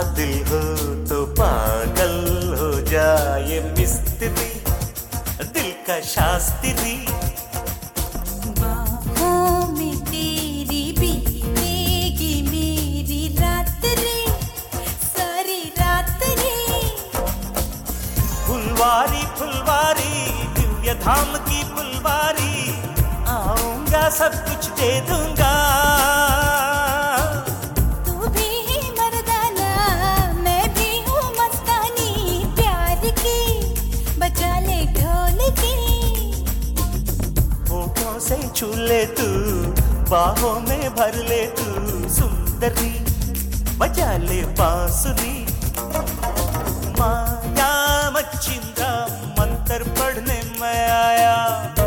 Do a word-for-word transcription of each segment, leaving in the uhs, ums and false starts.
दिल हो तो पागल हो जाए मिस्त्री, दिल का शास्त्री। बाहों में तेरी बीतेगी मेरी रात रे, सारी रात रे। फुलवारी फुलवारी दिव्य धाम की फुलवारी, आऊंगा सब कुछ दे दूंगा। तू भी है मर्दाना मैं भी हूँ मस्तानी, प्यार की बजा ले ढोल की। होठों से छू ले तू, बाहों में भर ले तू, सुंदरी बजा ले बांसुरी। माया मच्छिंद्रा मंत्र पढ़ने मैं आया,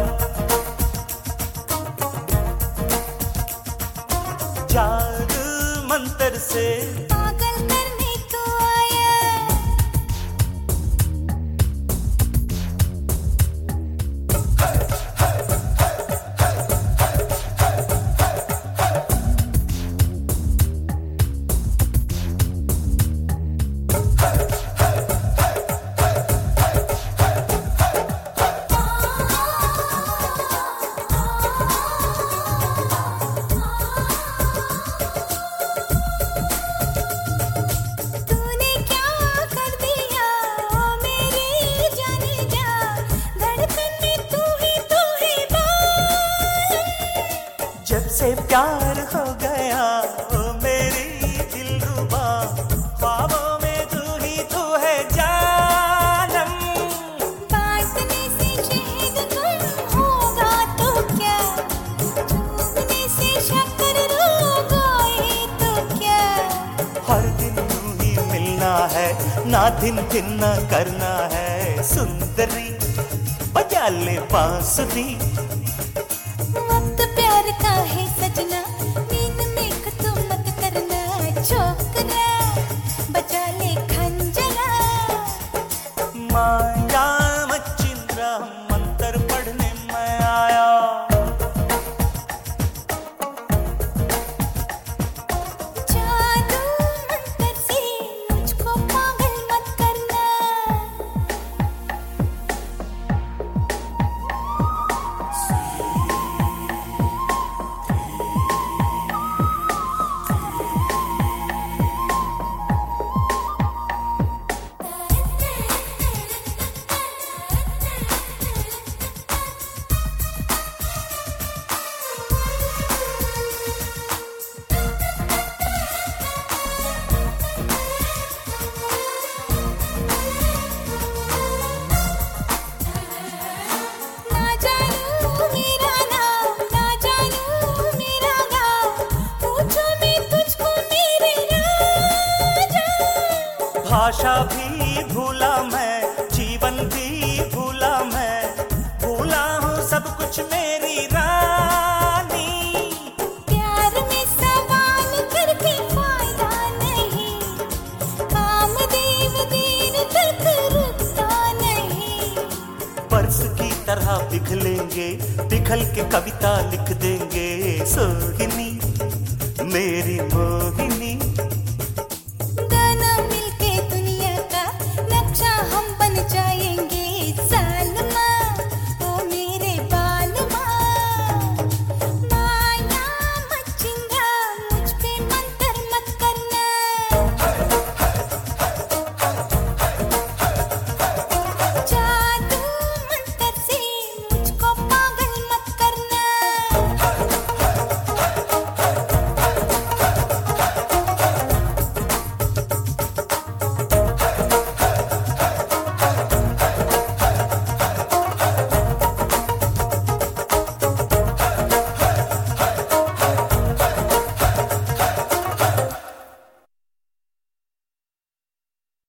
जादू मंत्र से पागल करने को आया। तूने क्या कर दिया ओ मेरी जाने जा, धड़कन में तू ही तू ही बालम। जब से प्यार हो गया ओ मेरी दिलरुबा, ख्वाबों में तू ही तू है जानम। बांटने से शहद गुम होगा तो क्या, चूमने से शक्कर रोगाए तो क्या। हर दिन तू ही मिलना है, ना दिन दिन ना करना है, सुंदरी बजा ले बांसुरी। वक्त प्यार का है सजना, नींद में तू मत करना छोकरा, बचा ले खंजरा। माया मच्छिंद्रा मंत्र पढ़ने मैं आया, जादू मंत्र से मुझको पागल मत करना। ना जानू मेरा नाम, ना जानू मेरा गाँव, पूछो मैं तुझको मेरे राजा। भाषा भी भूला मैं, जीवन भी भूला मैं, भूला हूँ सब कुछ मेरी रानी। प्यार में सवाल करके फायदा नहीं, कामदेव दिन तक रुकता नहीं। बरस की तरह पिघलेंगे, पिघल के कविता लिख देंगे, सोहिनी मेरी